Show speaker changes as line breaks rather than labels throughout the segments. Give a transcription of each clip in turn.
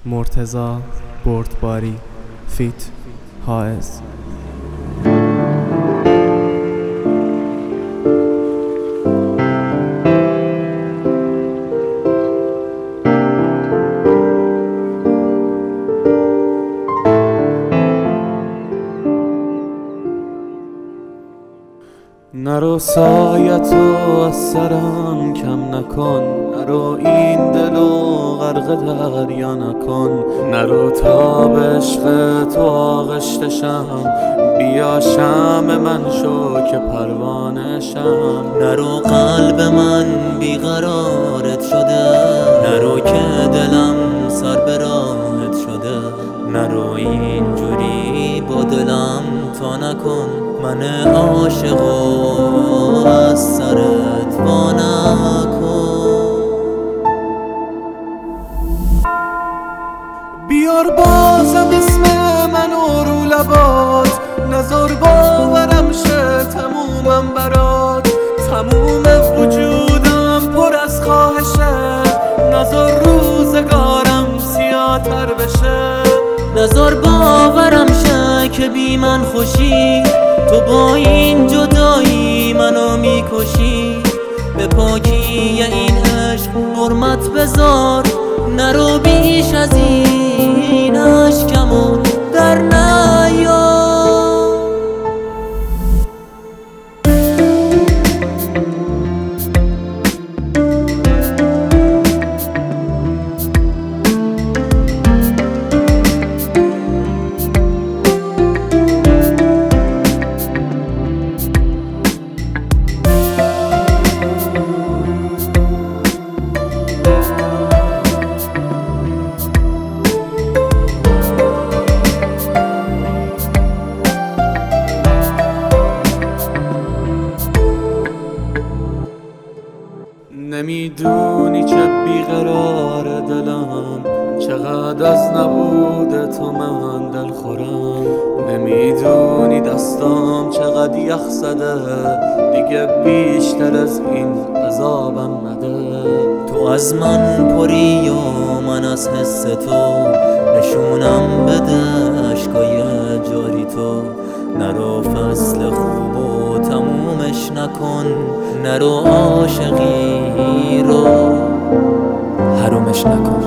مرتضی بردباری فیت حائز.
نرو سایتو از سرم کم نکن، نرو این دلو غرق دریا نکن، نرو تا به عشق تو آغشتشم، بیا شمع من شو که پروانه شم.
نرو قلب من بیقرارت شده، نرو که دلم سر به راهت شده، نرو اینجوری با دلم تا نکن، من عاشقو از سرت وا نکن.
بیار بازم اسم منو رو لبات، نزار باورم شه تمومم برات، تموم وجودم پر از خواهشه، نزار روزگارم سیاه‌تر بشه،
نزار باورم شه که بی من خوشی، تو با این جدایی منو میکشی، به پاکی این عشق حرمت بذار، نرو بیش از این اشکمو در نیار.
نمیدونی چه بیقرار دلم، چقدر از نبود تو من دل خورم، نمیدونی دستام چقدر یخ زده، دیگه بیشتر از این عذابم نده.
تو از من پری و من از حس تو، نشونم بده اشکای جاری تو، نرو فصل خوب و تمومش نکن، نرو عاشقی رو حرومش نکن.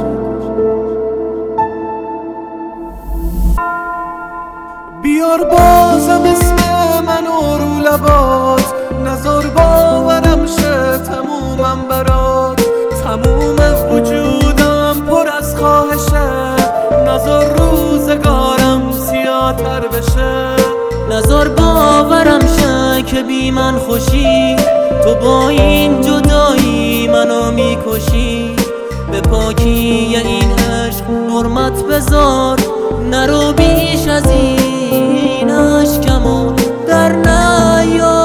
بیار بازم اسم منو رو لبات، نزار باورم شه تمومم برات، تموم وجودم پر از خواهشه، نزار روزگارم سیاه‌تر بشه،
نزار باورم شه که بی من خوشی، تو با این جدایی منو میکشی، به پاکی این عشق حرمت بذار، نرو بیش از این اشکمو در نیار.